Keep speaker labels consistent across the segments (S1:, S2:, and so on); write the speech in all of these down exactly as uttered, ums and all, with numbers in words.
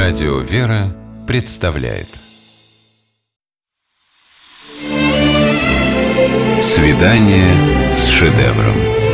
S1: Радио «Вера» представляет «Свидание с шедевром».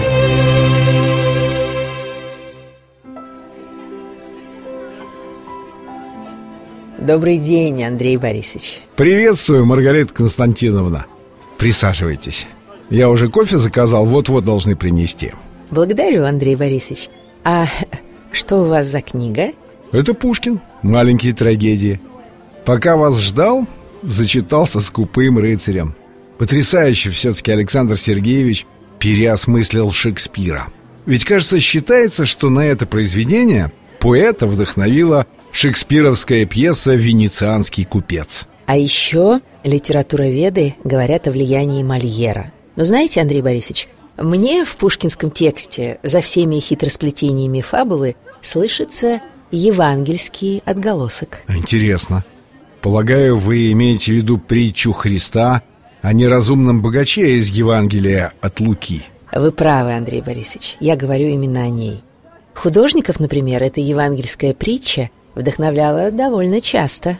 S2: Добрый день, Андрей Борисович.
S3: Приветствую, Маргарита Константиновна. Присаживайтесь. Я уже кофе заказал, вот-вот должны принести.
S2: Благодарю, Андрей Борисович. А что у вас за книга?
S3: Это Пушкин, «Маленькие трагедии». Пока вас ждал, зачитался «Скупым рыцарем». Потрясающе все-таки Александр Сергеевич переосмыслил Шекспира. Ведь, кажется, считается, что на это произведение поэта вдохновила шекспировская пьеса «Венецианский купец».
S2: А еще литературоведы говорят о влиянии Мольера. Но знаете, Андрей Борисович, мне в пушкинском тексте за всеми хитросплетениями фабулы слышится евангельский отголосок.
S3: Интересно. Полагаю, вы имеете в виду притчу Христа о неразумном богаче из Евангелия от Луки?
S2: Вы правы, Андрей Борисович, я говорю именно о ней. Художников, например, эта евангельская притча вдохновляла довольно часто.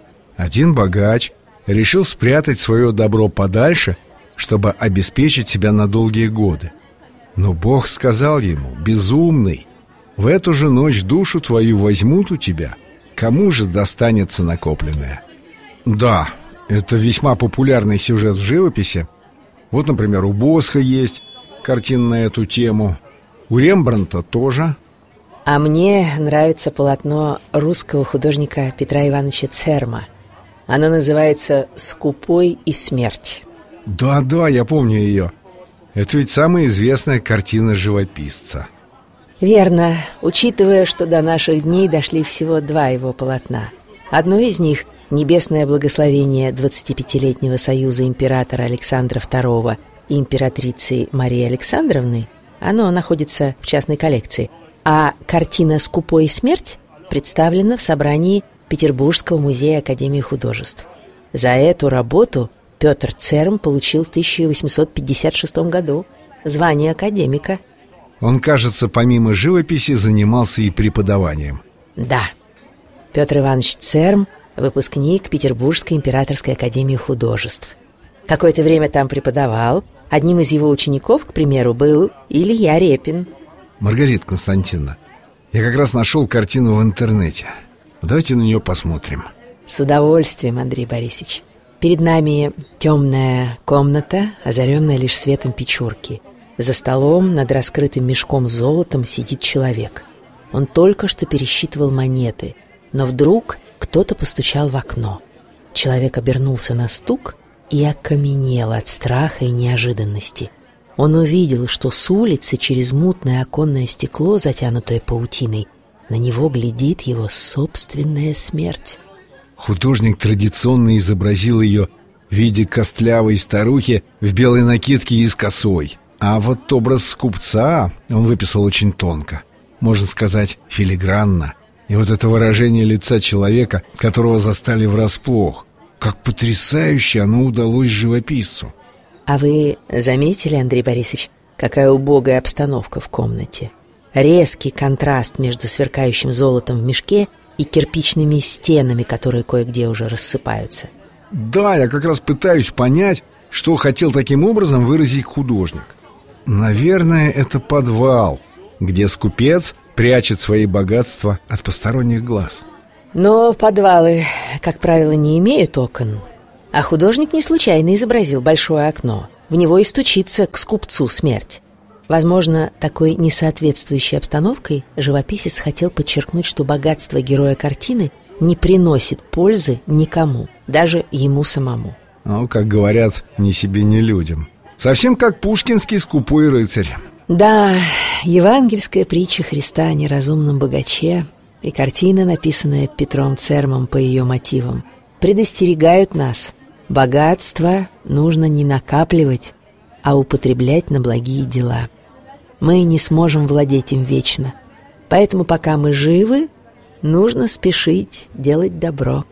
S3: Один богач решил спрятать свое добро подальше, чтобы обеспечить себя на долгие годы. Но Бог сказал ему: «Безумный, в эту же ночь душу твою возьмут у тебя. Кому же достанется накопленное?» Да, это весьма популярный сюжет в живописи. Вот, например, у Босха есть картина на эту тему. У Рембрандта тоже.
S2: А мне нравится полотно русского художника Петра Ивановича Церма. Оно называется «Скупой и смерть».
S3: Да-да, я помню ее. Это ведь самая известная картина живописца.
S2: Верно, учитывая, что до наших дней дошли всего два его полотна. Одно из них — «Небесное благословение двадцатипятилетнего союза императора Александра второго и императрицы Марии Александровны». Оно находится в частной коллекции. А картина «Скупой и смерть» представлена в собрании Петербургского музея Академии художеств. За эту работу Петр Церм получил в тысяча восемьсот пятьдесят шестом году звание академика.
S3: Он, кажется, помимо живописи занимался и преподаванием.
S2: Да, Петр Иванович Церм – выпускник Петербургской императорской академии художеств. Какое-то время там преподавал. Одним из его учеников, к примеру, был Илья Репин.
S3: Маргарита Константиновна, я как раз нашел картину в интернете. Давайте на нее посмотрим.
S2: С удовольствием, Андрей Борисович. Перед нами темная комната, озаренная лишь светом печурки. За столом над раскрытым мешком с золотом сидит человек. Он только что пересчитывал монеты, но вдруг кто-то постучал в окно. Человек обернулся на стук и окаменел от страха и неожиданности. Он увидел, что с улицы через мутное оконное стекло, затянутое паутиной, на него глядит его собственная смерть.
S3: Художник традиционно изобразил ее в виде костлявой старухи в белой накидке и с косой. А вот образ скупца он выписал очень тонко, можно сказать, филигранно. И вот это выражение лица человека, которого застали врасплох, как потрясающе оно удалось живописцу.
S2: А вы заметили, Андрей Борисович, какая убогая обстановка в комнате? Резкий контраст между сверкающим золотом в мешке и кирпичными стенами, которые кое-где уже рассыпаются.
S3: Да, я как раз пытаюсь понять, что хотел таким образом выразить художник. Наверное, это подвал, где скупец прячет свои богатства от посторонних глаз.
S2: Но подвалы, как правило, не имеют окон. А художник не случайно изобразил большое окно. В него и стучится к скупцу смерть. Возможно, такой несоответствующей обстановкой живописец хотел подчеркнуть, что богатство героя картины не приносит пользы никому, даже ему самому.
S3: Ну, как говорят, ни себе, ни людям. Совсем как пушкинский «Скупой рыцарь».
S2: Да, евангельская притча Христа о неразумном богаче и картина, написанная Петром Цермом по ее мотивам, предостерегают нас. Богатство нужно не накапливать, а употреблять на благие дела. Мы не сможем владеть им вечно. Поэтому, пока мы живы, нужно спешить делать добро.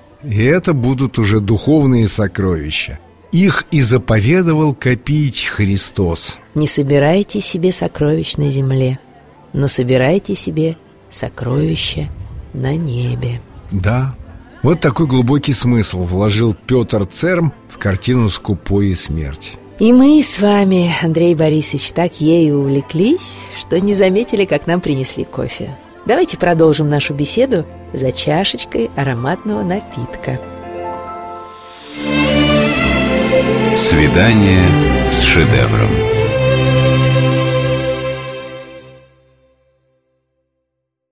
S3: И это будут уже духовные сокровища. Их и заповедовал копить Христос.
S2: Не собирайте себе сокровищ на земле, но собирайте себе сокровища на небе.
S3: Да, вот такой глубокий смысл вложил Петр Церм в картину «Скупой и смерть».
S2: И мы с вами, Андрей Борисович, так ею увлеклись, что не заметили, как нам принесли кофе. Давайте продолжим нашу беседу за чашечкой ароматного напитка.
S1: Свидание с шедевром.